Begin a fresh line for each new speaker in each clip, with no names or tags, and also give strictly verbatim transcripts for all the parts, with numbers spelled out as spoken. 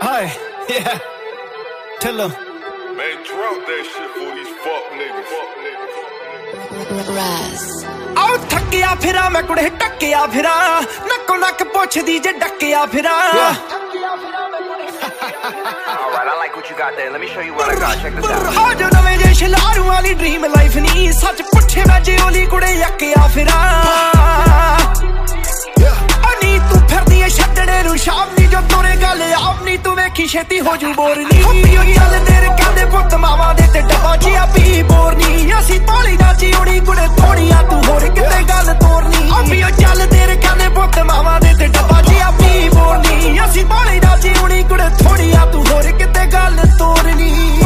Hi, yeah, tell her.
Man, drop that shit for these fuck niggas. Fuck niggas.
Raz.
ਆਉ ਥੱਕਿਆ ਫਿਰਾਂ ਮੈਂ ਕੁੜੇ ਟੱਕਿਆ ਫਿਰਾਂ ਨੱਕੋ ਨੱਕ ਪੁੱਛਦੀ ਜੇ ਡੱਕਿਆ ਫਿਰਾਂ
Alright, I like what you got there. Let me show you what I got. Check this out.
ਆ ਜੋ ਨਵੇਂ ਜੇ ਸ਼ਲਾਰੂ ਵਾਲੀ ਡ੍ਰੀਮ ਲਾਈਫ ਨਹੀਂ ਸੱਚ ਪੁੱਛੇ ਮੈਂ ਜੇ ਉਹਲੀ ਕੁੜੇ ਯੱਕਿਆ ਫਿਰਾਂ ਅਨੀ ਤੂੰ ਫਿਰਦੀ ਏ ਛੱਡਣੇ ਨੂੰ ਸ਼ਾਮ ਨੀ ਜੋ ਤੋਰੇ ਗੱਲ ਆਪਨੀ ਤੂੰ ਵੇਖੀ ਛੇਤੀ ਹੋ ਜੂ ਬੋਰਨੀ ਪੀਓ ਚੱਲ ਤੇਰੇ ਕਹਿੰਦੇ ਪੁੱਤ ਮਾਵਾਂ ਦੇ ਤੇ ਡੱਬਾ ਜਿਹਾ ਪੀ ਬੋਰਨੀ ਅਸੀਂ ਤੋਲੀ ਨਾਚੀ ਉੜੀ ਕੁੜੇ ਥੋੜੀਆਂ ਤੂੰ ਹੋਰ ਕਿਤੇ ਗੱਲ ਤੋਰਨੀ ਪੀਓ ਚੱਲ ਤੇਰੇ ਕਹਿੰਦੇ ਪੁੱਤ ਮਾਵਾਂ ਦੇ ਤੇ ਡੱਬਾ ਜਿਹਾ ਪੀ ਬੋਰਨੀ ਅਸੀਂ ਤੋਲੀ ਨਾਚੀ ਉੜੀ ਕੁੜੇ ਥੋੜੀਆਂ ਤੂੰ ਹੋਰ ਕਿਤੇ ਗੱਲ ਤੋਰਨੀ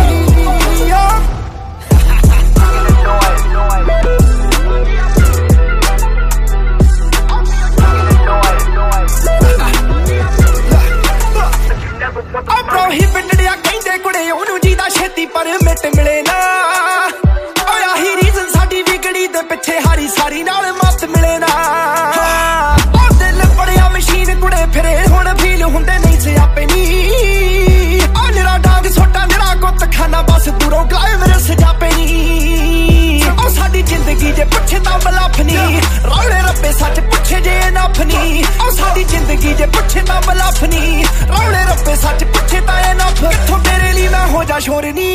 ਪ੍ਰੋਹਿਬਿਟਡਿਆ ਕਹਿੰਦੇ ਕੁੜੇ ਉਹਨੂੰ ਜਿਹਦਾ ਛੇਤੀ ਪਰਮਿਟ ਮਿਲੇ ਨਾ ਓਏ ਆਹੀ ਰੀਜ਼ਨ ਸਾਡੀ ਵਿਗੜੀ ਦੇ ਪਿੱਛੇ ਹਾਰੀ ਸਾਰੀ ਨਾਲ ਮਤ ਮਿਲੇ ਨਾ ਉਹ ਦਿਲ ਪੜਿਆ ਮਸ਼ੀਨ ਕੁੜੇ ਫਿਰੇ ਹੁਣ ਫੀਲ ਹੁੰਦੇ ਨਹੀਂ ਸਿਆਪੇ ਨੀ ਉਹ ਨਿਰਾ ਡਾਂਗ ਛੋਟਾ ਨਿਰਾ ਗੁੱਤ ਖਾਨਾ ਬਸ ਦੂਰੋਂ ਗਲਾਏ ਮੇਰੇ ਸਜਾਪੇ ਨੀ ਉਹ ਸਾਡੀ ਜ਼ਿੰਦਗੀ ਜੇ ਪੁੱਛੇ ਤਾਂ ਬਲਫ ਨੀ ਰੌਲੇ ਰੱਬੇ ਸੱਚ ਪੁੱਛੇ ਜੇ ਨਫ ਨੀ ਉਹ ਸਾਡੀ ਜ਼ਿੰਦਗੀ ਜੇ ਪੁੱਛੇ ਤਾਂ ਬਲਫ ਨੀ ਰੌਲੇ ਰੱਬੇ ਸੱਚ ਪੁੱਛੇ ਤਾਂ ਇਹ ਨਫ ਕਿੱਥੋਂ ਤੇਰੇ ਲਈ ਮੈਂ ਹੋ ਜਾ ਸ਼ੋਰਨੀ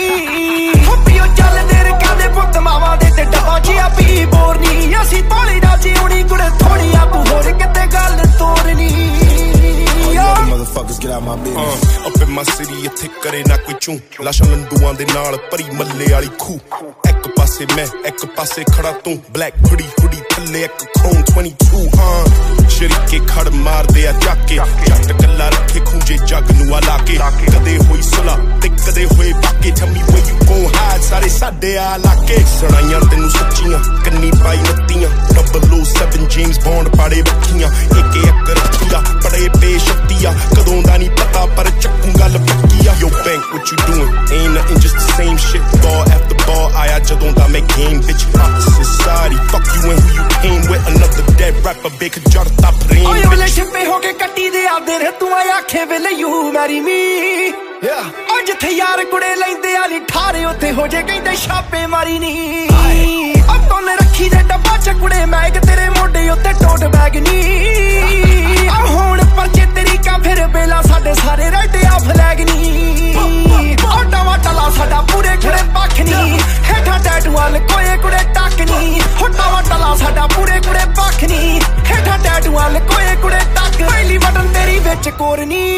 ਪੀਓ ਚੱਲ ਤੇਰੇ ਕਹਿੰਦੇ ਪੁੱਤ ਮਾਵਾਂ ਦੇ ਤੇ ਡੱਬਾ ਜਿਹਾ ਪੀ ਬੋਰਨੀ ਅਸੀਂ ਤੋਲੀ ਰਾਜੀ ਉਣੀ ਕੁੜੇ ਥੋੜੀਆਂ ਤੂੰ ਹੋਰ ਕਿਤੇ ਗੱਲ ਤੋਰਨੀ
Motherfuckers get out my business. Uh, up in my city, ਇੱਥੇ ਕਰੇ ਨਾ ਕੋਈ ਚੂੰ ਲਾਸ਼ਾਂ ਲੰਡੂਆਂ ਦੇ ਨਾਲ ਭਰੀ ਮੱਲੇ ਵਾਲੀ ਖੂ ਇੱਕ ਪਾਸੇ ਮੈਂ ਇੱਕ ਪਾਸੇ ਖੜਾ ਤੂੰ ਬਲੈਕ ਹੁਡੀ ਹੁਡੀ ਥੱਲੇ ਇੱਕ ਖੋਨ twenty-two ਹਾਂ ਸ਼ਰੀਕੇ ਖੜ ਮਾਰਦੇ ਆ ਜਾਕੇ ਜੱਟ ਕੱਲਾ ਰੱਖੇ ਖੂੰਜੇ ਜੱਗ ਨੂੰ ਆ ਲਾ ਕੇ ਕਦੇ ਹੋਈ ਸੁਲਾ ਤੇ ਕਦੇ ਹੋਏ ਬਾਕੇ ਠੰਮੀ where you go hide ਸਾਰੇ ਸਾਡੇ ਆ ਲਾਕੇ ਸੁਣਾਈਆਂ ਤੈਨੂੰ ਸੱਚੀਆਂ ਕੰਨੀ ਪਾਈ ਨੱਤੀਆਂ double oh seven James Bond ਪਾੜੇ ਬੱਖੀਆਂ ਇੱਕ ਇੱਕ ਰੱਖੀਆਂ ਬੜੇ ਬੇਸ਼ਕਤੀਆਂ ਕਦੋਂ ਦਾ ਨਹੀਂ ਪਤਾ ਪਰ ਚੱਕੂ ਗੱਲ ਪੱਕੀ ਆ Yo bank what you doing ain't nothing just the same shit ball after ball ਆਇਆ ਜਦੋਂ ਦਾ ਮੈਂ game bitch society fuck you and who you came with another dead rapper big ਜੜ ਤੱਪ ਰੇਨ
ਓਏ ਵੇਲੇ ਛਿਪੇ ਹੋ ਕੇ ਕੱਟੀ ਦੇ ਆਦੇ ਰੇ ਤੂੰ ਆਖੇ ਵੇਲੇ ਯੂ ਮੈਰੀ ਮੀ ਓ ਜਿੱਥੇ ਯਾਰ ਕੁੜੇ ਲੈਂਦੇ ਆ ਨੀ ਠਾਰੇ ਉੱਥੇ ਹੋ ਜੇ ਕਹਿੰਦੇ ਛਾਪੇ ਮਾਰੀ ਨੀ ਓ ਤੋਨ ਰੱਖੀ ਦੇ ਡੱਬਾ ਚ ਕੁੜੇ ਮੈਂ ਕਿ ਤੇਰੇ ਮੋਢੇ ਉੱਤੇ ਟੋਟ ਬੈਗ ਨੀ ਓ ਹੁਣ ਪਰਚੇ ਤੇਰੀ ਕਾ ਫਿਰ ਬੇਲਾ ਸਾਡੇ ਸਾਰੇ ਰੈਡ ਆ ਫਲੈਗ ਨੀ ਓ ਟਵਾ ਟਲਾ ਸਾਡਾ ਪੂਰੇ ਖੜੇ ਪੱਖ ਨੀ ਹੇਠਾਂ ਟੈਟੂਆਂ ਲਕੋਏ ਕੁੜੇ ਟੱਕ ਨੀ ਓ ਟਵਾ ਟਲਾ ਸਾਡਾ ਪੂਰੇ ਕੁੜੇ ਪੱਖ ਨੀ ਹੇਠਾਂ ਟੈਟੂਆਂ ਲਕੋਏ ਕੁੜੇ ਟੱਕ ਪਹਿਲੀ ਬਟਨ ਤੇਰੀ ਵਿੱਚ ਕੋਰਨੀ